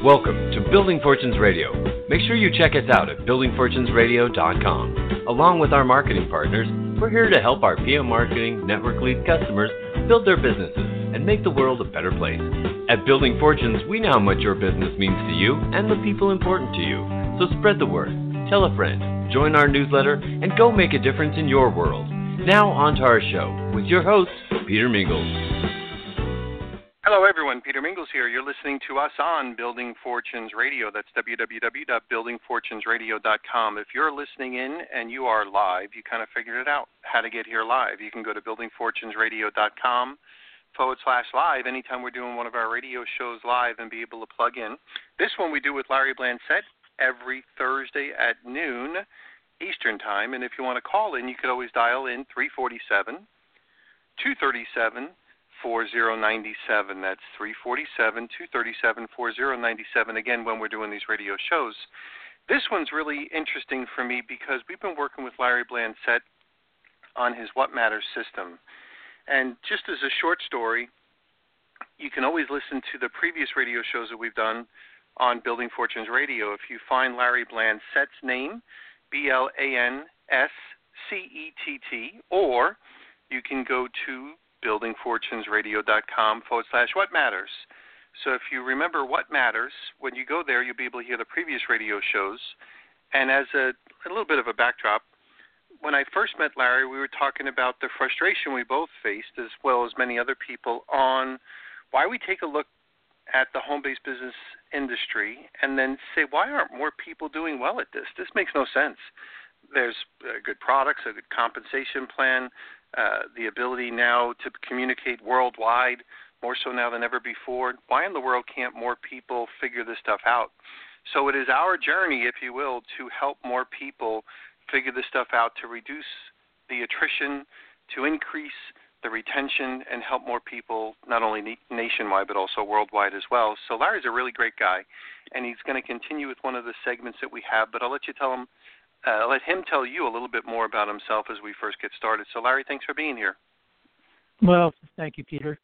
Welcome to Building Fortunes Radio. Make sure you check us out at buildingfortunesradio.com. Along with our marketing partners, we're here to help our PM Marketing Network Lead customers build their businesses and make the world a better place. At Building Fortunes, we know how much your business means to you and the people important to you. So spread the word, tell a friend, join our newsletter, and go make a difference in your world. Now on to our show with your host, Peter Mingles. Hello, everyone. Peter Mingles here. You're listening to us on Building Fortunes Radio. That's www.buildingfortunesradio.com. If you're listening in and you are live, you kind of figured it out, how to get here live. You can go to buildingfortunesradio.com/live anytime we're doing one of our radio shows live and be able to plug in. This one we do with Larry Blanchette every Thursday at noon Eastern Time. And if you want to call in, you could always dial in 347-237-4097. That's 347-237-4097, again, when we're doing these radio shows. This one's really interesting for me because we've been working with Larry Blanchette on his What Matters system. And just as a short story, you can always listen to the previous radio shows that we've done on Building Fortunes Radio. If you find Larry Blanchette's name, BLANSCETT, or you can go to buildingfortunesradio.com/What Matters. So if you remember What Matters, when you go there, you'll be able to hear the previous radio shows. And as a little bit of a backdrop, when I first met Larry, we were talking about the frustration we both faced, as well as many other people, on why we take a look at the home-based business industry and then say, why aren't more people doing well at this? This makes no sense. There's good products, a good compensation plan, the ability now to communicate worldwide, more so now than ever before. Why in the world can't more people figure this stuff out? So it is our journey, if you will, to help more people figure this stuff out, to reduce the attrition, to increase the retention, and help more people not only nationwide but also worldwide as well. So Larry's a really great guy, and he's going to continue with one of the segments that we have, but I'll let him tell you a little bit more about himself as we first get started. So Larry, thanks for being here. Well, thank you, Peter.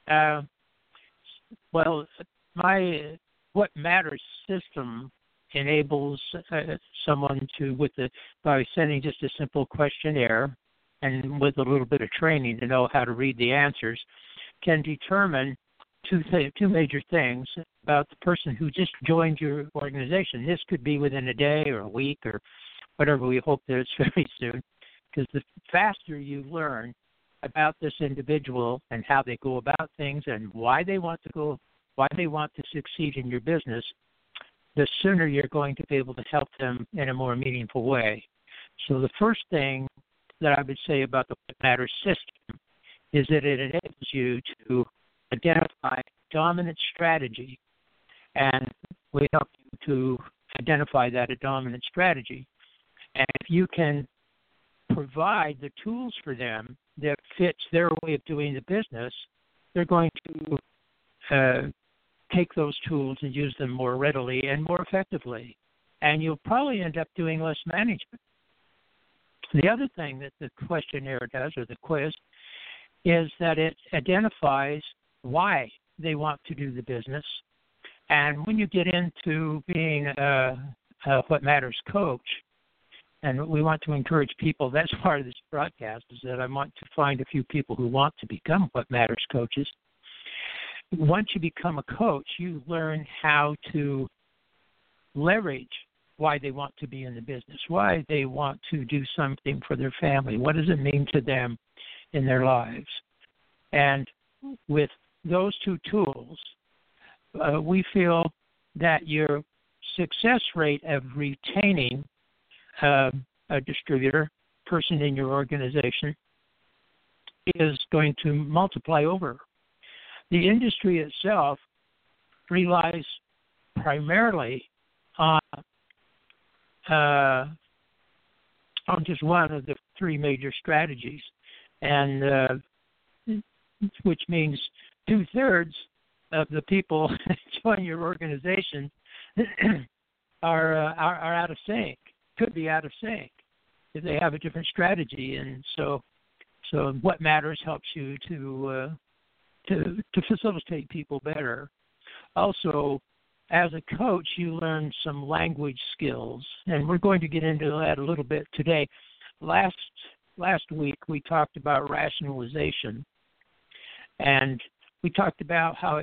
My What Matters system enables someone to, by sending just a simple questionnaire and with a little bit of training to know how to read the answers, can determine two major things about the person who just joined your organization. This could be within a day or a week or whatever. We hope that it's very soon, because the faster you learn about this individual and how they go about things and why they want to succeed in your business, the sooner you're going to be able to help them in a more meaningful way. So the first thing that I would say about the What Matters system is that it enables you to identify dominant strategy, and we help you to identify that a dominant strategy. And if you can provide the tools for them that fits their way of doing the business, they're going to take those tools and use them more readily and more effectively. And you'll probably end up doing less management. The other thing that the questionnaire does, or the quiz, is that it identifies why they want to do the business. And when you get into being a What Matters coach, and we want to encourage people, that's part of this broadcast, is that I want to find a few people who want to become What Matters coaches. Once you become a coach, you learn how to leverage why they want to be in the business, why they want to do something for their family. What does it mean to them in their lives? And with those two tools, we feel that your success rate of retaining a distributor, person in your organization, is going to multiply over. The industry itself relies primarily on just one of the three major strategies, and which means 2/3 of the people join your organization are out of sync. Could be out of sync if they have a different strategy, and so What Matters helps you to facilitate people better. Also, as a coach, you learn some language skills, and we're going to get into that a little bit today. Last week, we talked about rationalization, and we talked about how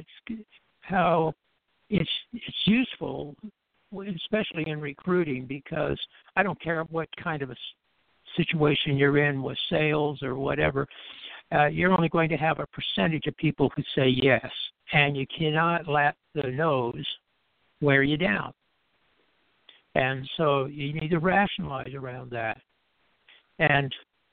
it's useful, especially in recruiting, because I don't care what kind of a situation you're in with sales or whatever, you're only going to have a percentage of people who say yes, and you cannot let the no's wear you down. And so you need to rationalize around that. And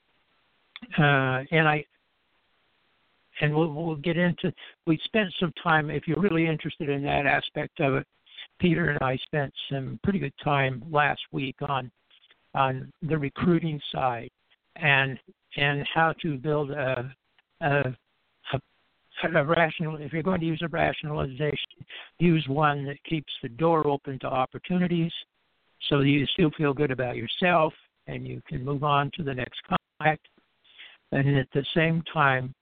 we'll get into. We spent some time. If you're really interested in that aspect of it, Peter and I spent some pretty good time last week on the recruiting side and how to build a rational. If you're going to use a rationalization, use one that keeps the door open to opportunities, so that you still feel good about yourself and you can move on to the next contact, and at the same time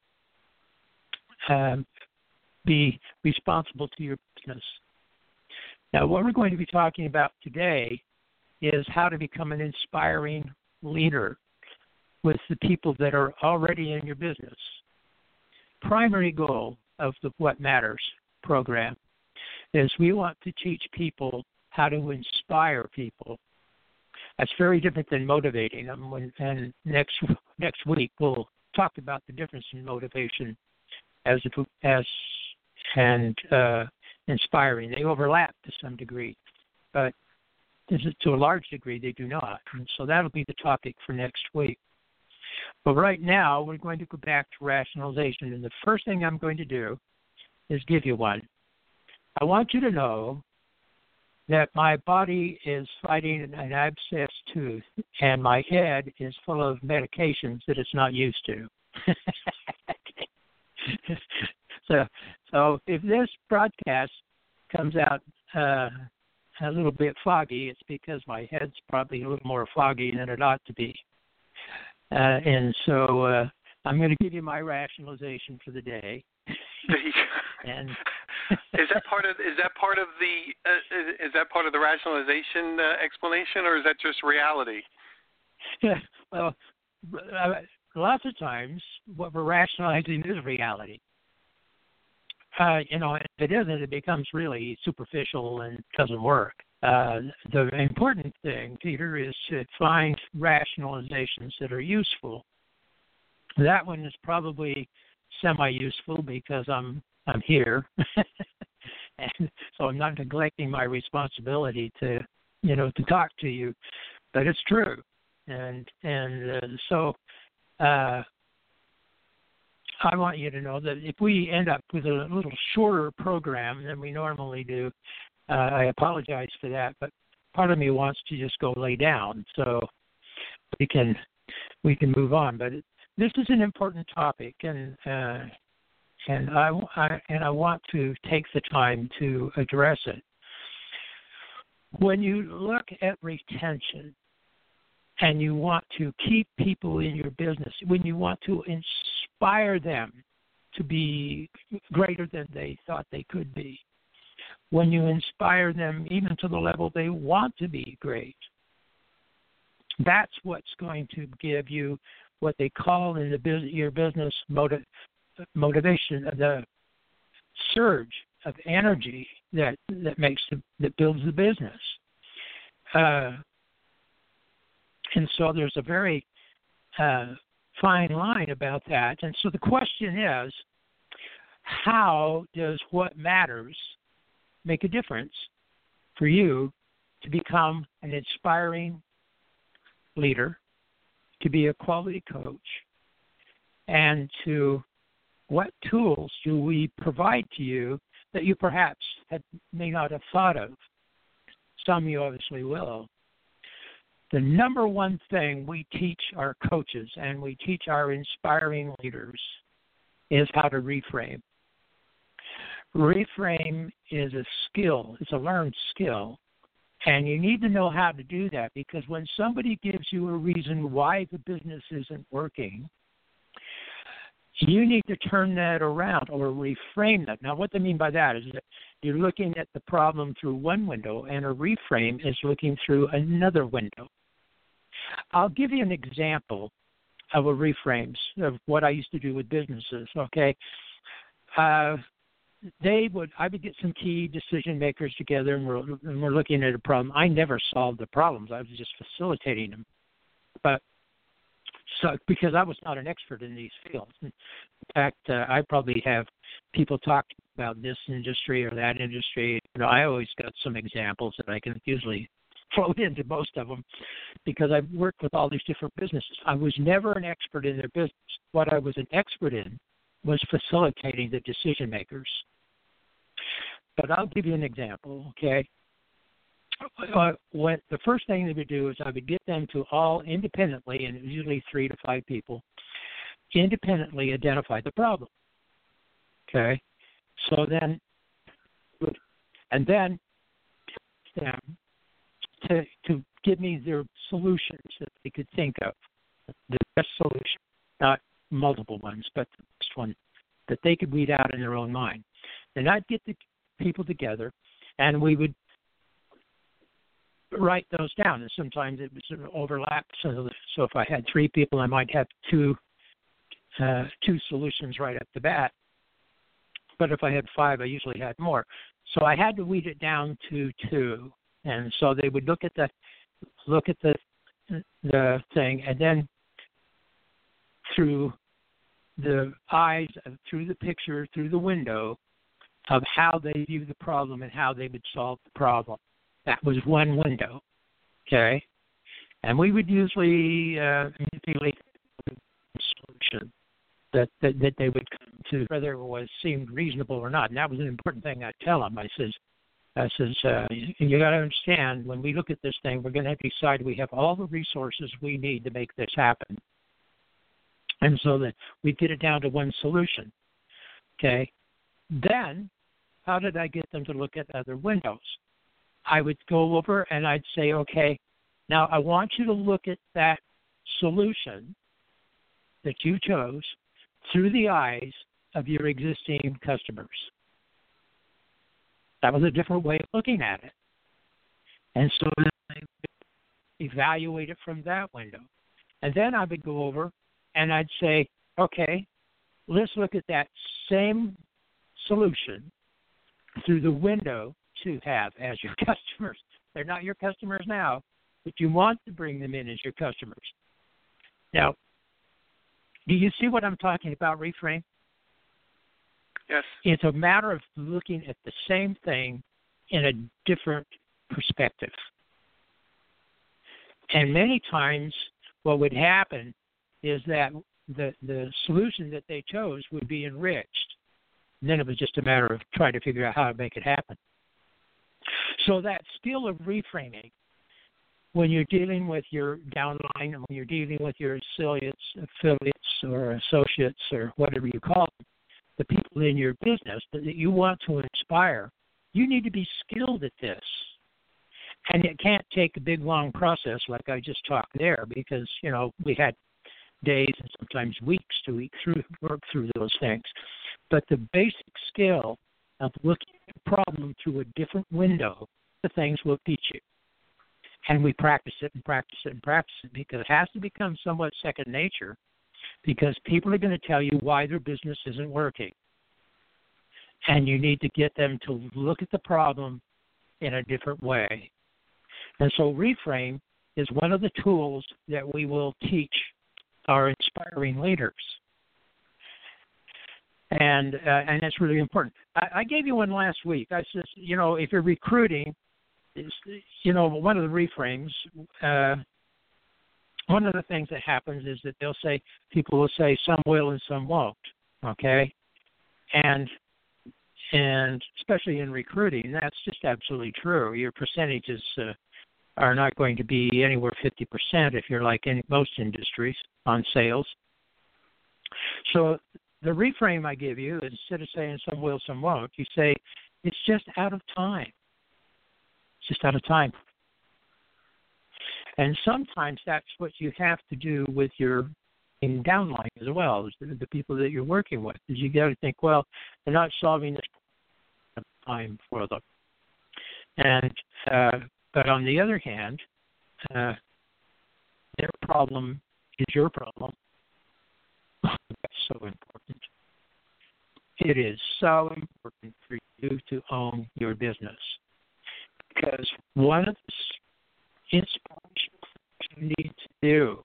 be responsible to your business. Now, what we're going to be talking about today is how to become an inspiring leader with the people that are already in your business. Primary goal of the What Matters program is we want to teach people how to inspire people. That's very different than motivating them. And next week we'll talk about the difference in motivation and inspiring. They overlap to some degree, but to a large degree they do not. And so that'll be the topic for next week. But right now we're going to go back to rationalization, and the first thing I'm going to do is give you one. I want you to know that my body is fighting an abscess tooth, and my head is full of medications that it's not used to. So if this broadcast comes out a little bit foggy, it's because my head's probably a little more foggy than it ought to be. And so I'm going to give you my rationalization for the day. And is that part of the rationalization explanation, or is that just reality? Well, lots of times what we're rationalizing is reality. If it isn't, it becomes really superficial and doesn't work. The important thing, Peter, is to find rationalizations that are useful. That one is probably semi-useful because I'm here, and so I'm not neglecting my responsibility to talk to you, but it's true, so I want you to know that if we end up with a little shorter program than we normally do, I apologize for that, but part of me wants to just go lay down so we can move on. But this is an important topic, and I want to take the time to address it. When you look at retention and you want to keep people in your business, when you want to inspire them to be greater than they thought they could be, when you inspire them even to the level they want to be great, that's what's going to give you what they call in your business motivation, the surge of energy that builds the business. And so there's a very fine line about that. And so the question is, how does What Matters make a difference for you to become an inspiring leader, to be a quality coach, and to what tools do we provide to you that you perhaps may not have thought of? Some you obviously will. The number one thing we teach our coaches and we teach our inspiring leaders is how to reframe. Reframe is a skill. It's a learned skill. And you need to know how to do that, because when somebody gives you a reason why the business isn't working, you need to turn that around or reframe that. Now, what they mean by that is that you're looking at the problem through one window, and a reframe is looking through another window. I'll give you an example of a reframes of what I used to do with businesses, okay? I would get some key decision makers together, and we're looking at a problem. I never solved the problems. I was just facilitating them. But so because I was not an expert in these fields. In fact, I probably have people talk about this industry or that industry. I always got some examples that I can usually float into most of them because I've worked with all these different businesses. I was never an expert in their business. What I was an expert in was facilitating the decision makers. But I'll give you an example, okay? The first thing they would do is I would get them to all independently, and usually 3 to 5 people, independently identify the problem. Okay? So then, and then them to give me their solutions that they could think of, the best solution, not multiple ones, but the best one that they could weed out in their own mind. And I'd get the people together, and we would write those down. And sometimes it was an overlap. So if I had 3 people, I might have two solutions right at the bat. But if I had 5, I usually had more. So I had to weed it down to 2. And so they would look at the thing, and then through the eyes, through the picture, through the window of how they view the problem and how they would solve the problem. That was one window, okay? And we would usually manipulate the solution that they would come to, whether it seemed reasonable or not. And that was an important thing I tell them. I says, you got to understand, when we look at this thing, we're going to have to decide we have all the resources we need to make this happen. And so that we get it down to one solution, okay? Then, how did I get them to look at other windows? I would go over and I'd say, okay, now I want you to look at that solution that you chose through the eyes of your existing customers. That was a different way of looking at it. And so then I would evaluate it from that window. And then I would go over and I'd say, okay, let's look at that same solution through the window to have as your customers. They're not your customers now, but you want to bring them in as your customers. Now, do you see what I'm talking about, reframe? Yes. It's a matter of looking at the same thing in a different perspective. And many times what would happen is that the solution that they chose would be enriched. And then it was just a matter of trying to figure out how to make it happen. So that skill of reframing, when you're dealing with your downline, and when you're dealing with your affiliates or associates or whatever you call them, the people in your business that you want to inspire, you need to be skilled at this. And it can't take a big, long process like I just talked there because, we had days and sometimes weeks to work through those things. But the basic skill of looking at a problem through a different window, the things will teach you. And we practice it and practice it and practice it because it has to become somewhat second nature because people are going to tell you why their business isn't working. And you need to get them to look at the problem in a different way. And so reframe is one of the tools that we will teach our inspiring leaders. And that's really important. I gave you one last week. I said, if you're recruiting, one of the reframes, one of the things that happens is that people will say some will and some won't, okay? And especially in recruiting, that's just absolutely true. Your percentages are not going to be anywhere 50% if you're like in most industries on sales. So the reframe I give you, instead of saying some will, some won't, you say it's just out of time. It's just out of time. And sometimes that's what you have to do with your downline as well, the people that you're working with. Is you got to think, well, they're not solving this. time for them. And but on the other hand, their problem is your problem. That's so important. It is so important for you to own your business, because one of the inspirational things you need to do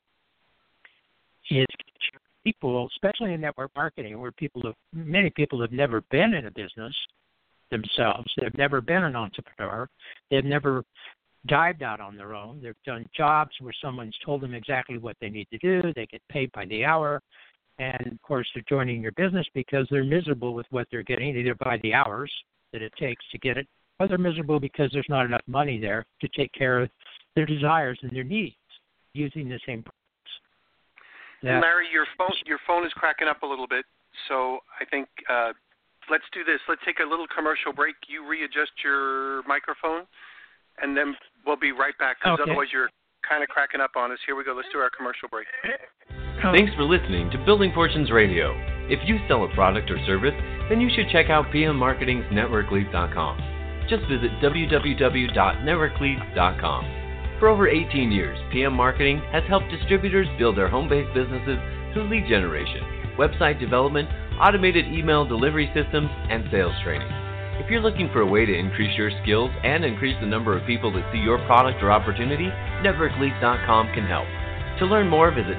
is get your people, especially in network marketing, where many people have never been in a business themselves. They've never been an entrepreneur. They've never dived out on their own. They've done jobs where someone's told them exactly what they need to do. They get paid by the hour. And, of course, they're joining your business because they're miserable with what they're getting, either by the hours that it takes to get it, or they're miserable because there's not enough money there to take care of their desires and their needs using the same products. Larry, your phone is cracking up a little bit, so I think let's do this. Let's take a little commercial break. You readjust your microphone, and then we'll be right back, because otherwise you're kind of cracking up on us. Here we go. Let's do our commercial break. Thanks for listening to Building Fortunes Radio. If you sell a product or service, then you should check out PM Marketing's NetworkLeads.com. Just visit www.networkleads.com. For over 18 years, PM Marketing has helped distributors build their home-based businesses through lead generation, website development, automated email delivery systems, and sales training. If you're looking for a way to increase your skills and increase the number of people that see your product or opportunity, NetworkLeads.com can help. To learn more, visit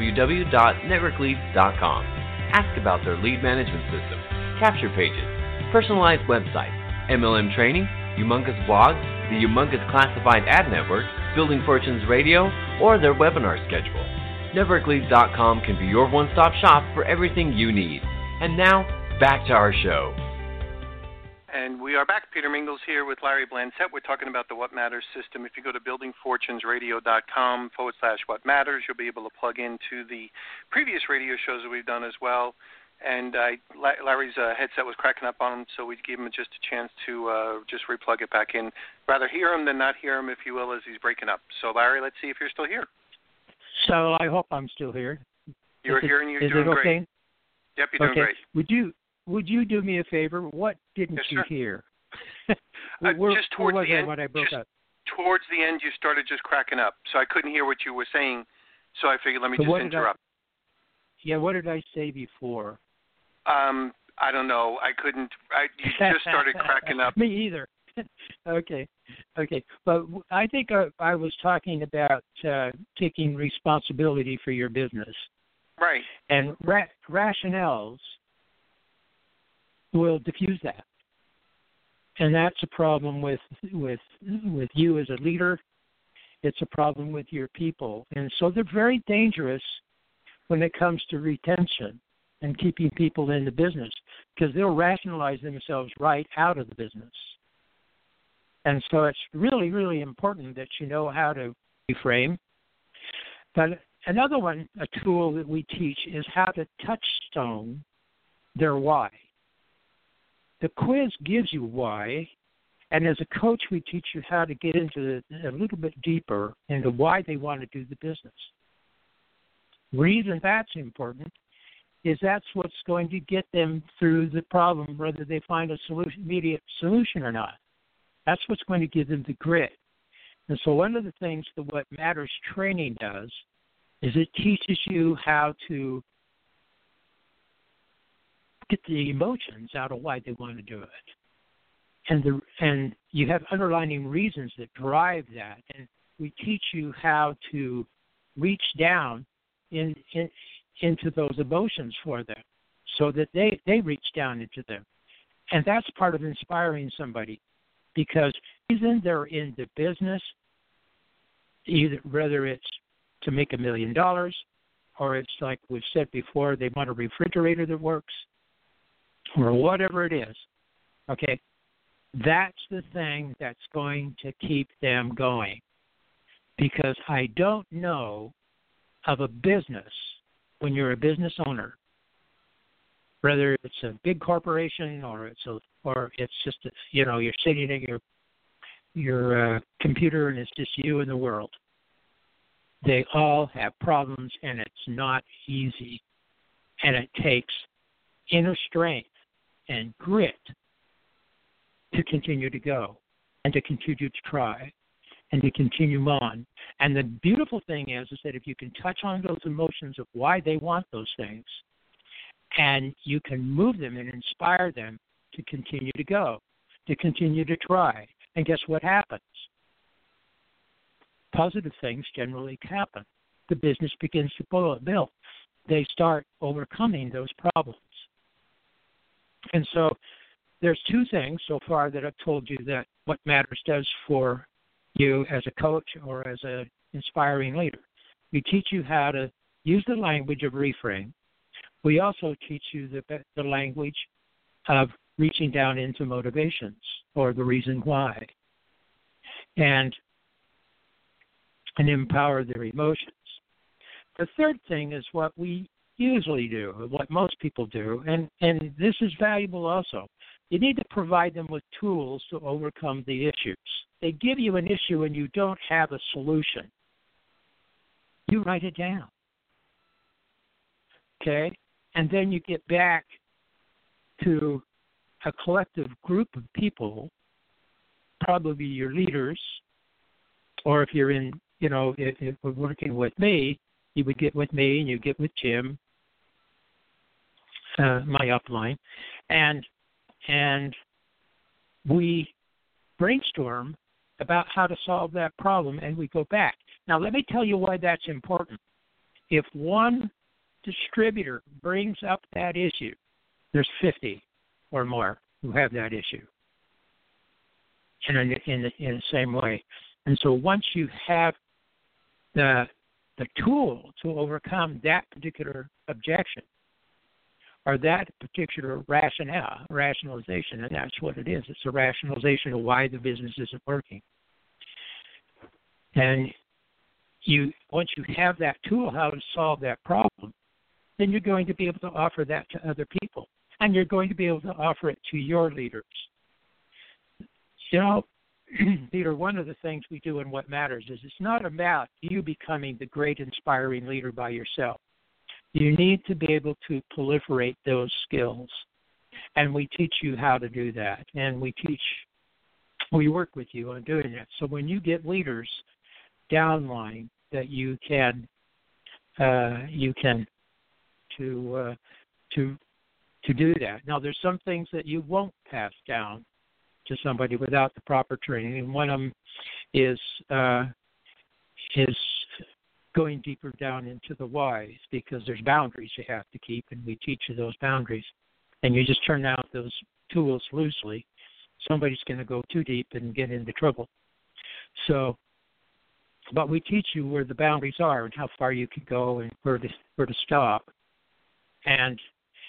www.networkleads.com. Ask about their lead management system, capture pages, personalized websites, MLM training, humongous blogs, the humongous classified ad network, Building Fortunes Radio, or their webinar schedule. NetworkLeads.com can be your one-stop shop for everything you need. And now, back to our show. And we are back. Peter Mingles here with Larry Blanchette. We're talking about the What Matters system. If you go to buildingfortunesradio.com/What Matters, you'll be able to plug into the previous radio shows that we've done as well. And Larry's headset was cracking up on him, so we gave him just a chance to just replug it back in. Rather hear him than not hear him, if you will, as he's breaking up. So, Larry, let's see if you're still here. So I hope I'm still here. You're here and you're doing great. Great. Yep, you're doing great. Would you do me a favor? What didn't you hear? Just towards the end, when I broke up? Towards the end, you started just cracking up, so I couldn't hear what you were saying. So I figured, let me just interrupt. What did I say before? I don't know. I couldn't. You just started cracking up. Me either. Okay. But I think I was talking about taking responsibility for your business. Right. And rationales will diffuse that. And that's a problem with you as a leader. It's a problem with your people. And so they're very dangerous when it comes to retention and keeping people in the business, because they'll rationalize themselves right out of the business. And so it's really, really important that you know how to reframe. But another one, a tool that we teach, is how to touchstone their why. The quiz gives you why, and as a coach, we teach you how to get into a little bit deeper into why they want to do the business. Reason that's important is that's what's going to get them through the problem, whether they find a immediate solution or not. That's what's going to give them the grit. And so one of the things that What Matters training does is it teaches you how to get the emotions out of why they want to do it. And you have underlying reasons that drive that. And we teach you how to reach down into those emotions for them so that they reach down into them. And that's part of inspiring somebody, because the reason they're in the business, whether it's to make $1 million or it's like we've said before, they want a refrigerator that works, or whatever it is, okay, that's the thing that's going to keep them going. Because I don't know of a business, when you're a business owner, whether it's a big corporation or it's just you're sitting at your computer and it's just you and the world. They all have problems, and it's not easy, and it takes inner strength and grit to continue to go and to continue to try and to continue on. And the beautiful thing is that if you can touch on those emotions of why they want those things, and you can move them and inspire them to continue to go, to continue to try. And guess what happens? Positive things generally happen. The business begins to build. They start overcoming those problems. And so there's two things so far that I've told you that What Matters does for you as a coach or as an inspiring leader. We teach you how to use the language of reframe. We also teach you the language of reaching down into motivations or the reason why, and empower their emotions. The third thing is what we usually do, what most people do, and this is valuable also. You need to provide them with tools to overcome the issues. They give you an issue and you don't have a solution. You write it down. Okay? And then you get back to a collective group of people, probably your leaders, or if you're in, if we're working with me, you would get with me and you get with Jim, my upline, and we brainstorm about how to solve that problem, and we go back. Now, let me tell you why that's important. If one distributor brings up that issue, there's 50 or more who have that issue in the same way. And so once you have the tool to overcome that particular objection or that particular rationalization, and that's what it is. It's a rationalization of why the business isn't working. And once you have that tool, how to solve that problem, then you're going to be able to offer that to other people. And you're going to be able to offer it to your leaders. Peter, one of the things we do in What Matters is it's not about you becoming the great inspiring leader by yourself. You need to be able to proliferate those skills. And we teach you how to do that. And we work with you on doing that. So when you get leaders downline that you can to do that. Now, there's some things that you won't pass down to somebody without the proper training, and one of them is going deeper down into the whys, because there's boundaries you have to keep, and we teach you those boundaries. And you just turn out those tools loosely, somebody's going to go too deep and get into trouble. So, but we teach you where the boundaries are and how far you can go and where to stop. And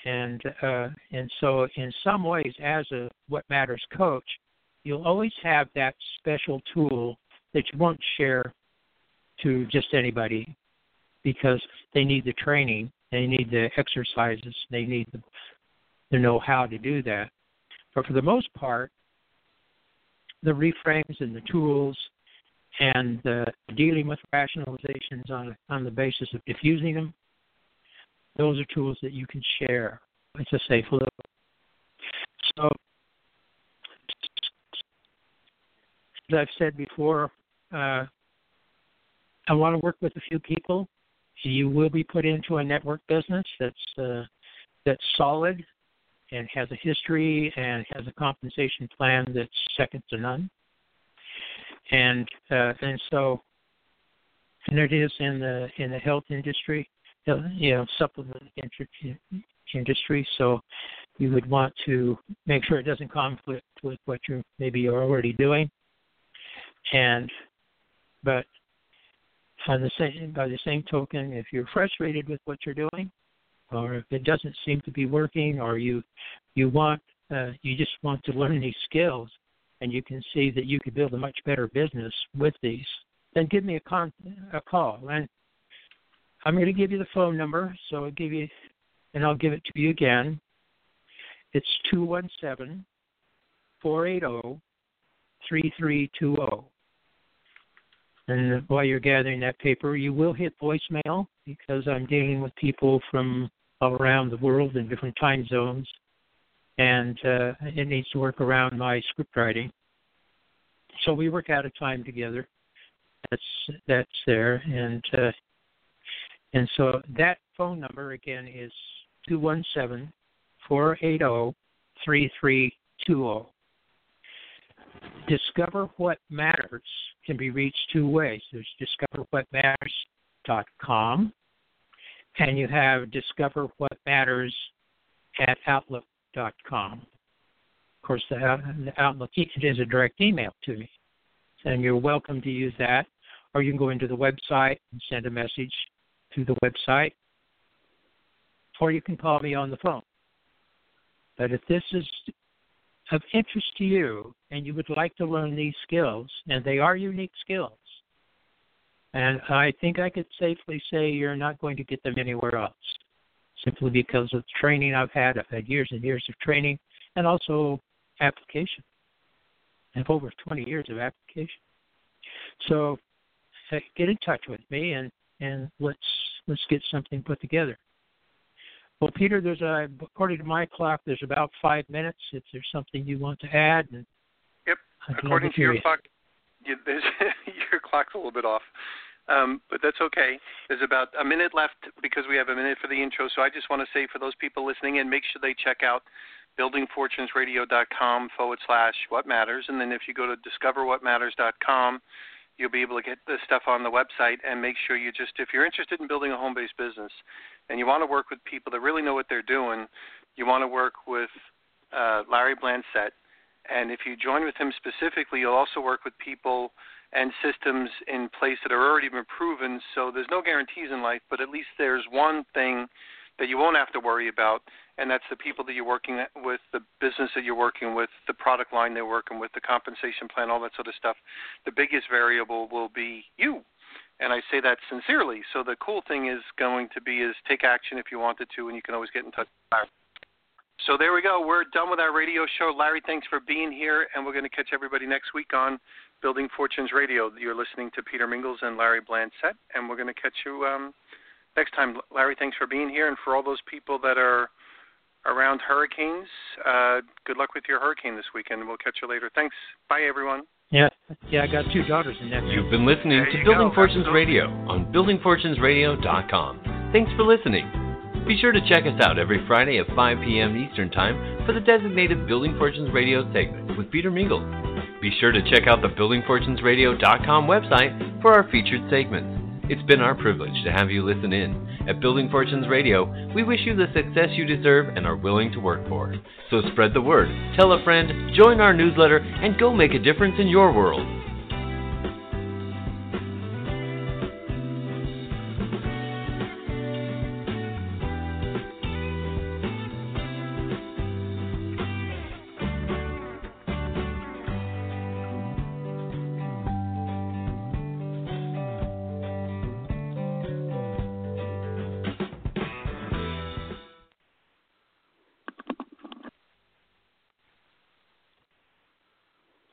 so in some ways, as a What Matters coach, you'll always have that special tool that you won't share to just anybody, because they need the training, they need the exercises, they need to know how to do that. But for the most part, the reframes and the tools and dealing with rationalizations on the basis of diffusing them, those are tools that you can share. It's a safe level. So, as I've said before, I want to work with a few people. You will be put into a network business that's solid and has a history and has a compensation plan that's second to none. And it is in the health industry, supplement industry. So you would want to make sure it doesn't conflict with what you maybe are already doing. But by the same token, if you're frustrated with what you're doing, or if it doesn't seem to be working, or you just want to learn these skills, and you can see that you could build a much better business with these, then give me a call. And I'm going to give you the phone number, so I'll give it to you again. It's 217-480-3320. And while you're gathering that paper, you will hit voicemail, because I'm dealing with people from all around the world in different time zones. and it needs to work around my script writing. So we work out a time together. That's there, and so that phone number again is 217-480-3320. Discover What Matters can be reached two ways. There's discoverwhatmatters.com, and you have discoverwhatmatters@outlook.com. Of course, the Outlook is a direct email to me, and you're welcome to use that, or you can go into the website and send a message through the website, or you can call me on the phone. But if this is of interest to you and you would like to learn these skills, and they are unique skills, and I think I could safely say you're not going to get them anywhere else, simply because of the training I've had. I've had years and years of training and also application. I have over 20 years of application. So get in touch with me and let's get something put together. Well, Peter, according to my clock, there's about 5 minutes. If there's something you want to add. Yep. According to your clock, your clock's a little bit off. But that's okay. There's about a minute left because we have a minute for the intro. So I just want to say for those people listening in, make sure they check out buildingfortunesradio.com/what matters. And then if you go to discoverwhatmatters.com, you'll be able to get this stuff on the website, and make sure you if you're interested in building a home-based business and you want to work with people that really know what they're doing, you want to work with Larry Blanchette. And if you join with him specifically, you'll also work with people and systems in place that are already been proven. So there's no guarantees in life, but at least there's one thing that you won't have to worry about, and that's the people that you're working with, the business that you're working with, the product line they're working with, the compensation plan, all that sort of stuff. The biggest variable will be you, and I say that sincerely. So the cool thing is going to be take action if you wanted to, and you can always get in touch with Larry. So there we go. We're done with our radio show. Larry, thanks for being here, and we're going to catch everybody next week on Building Fortunes Radio. You're listening to Peter Mingles and Larry Blanchette, and we're going to catch you next time. Larry, thanks for being here, and for all those people that are around hurricanes, good luck with your hurricane this weekend, and we'll catch you later. Thanks. Bye, everyone. Yeah, I got 2 daughters in that. You've been listening to Building Fortunes Radio on buildingfortunesradio.com. Thanks for listening. Be sure to check us out every Friday at 5 p.m. Eastern Time for the designated Building Fortunes Radio segment with Peter Mingles. Be sure to check out the buildingfortunesradio.com website for our featured segments. It's been our privilege to have you listen in. At Building Fortunes Radio, we wish you the success you deserve and are willing to work for. So spread the word, tell a friend, join our newsletter, and go make a difference in your world.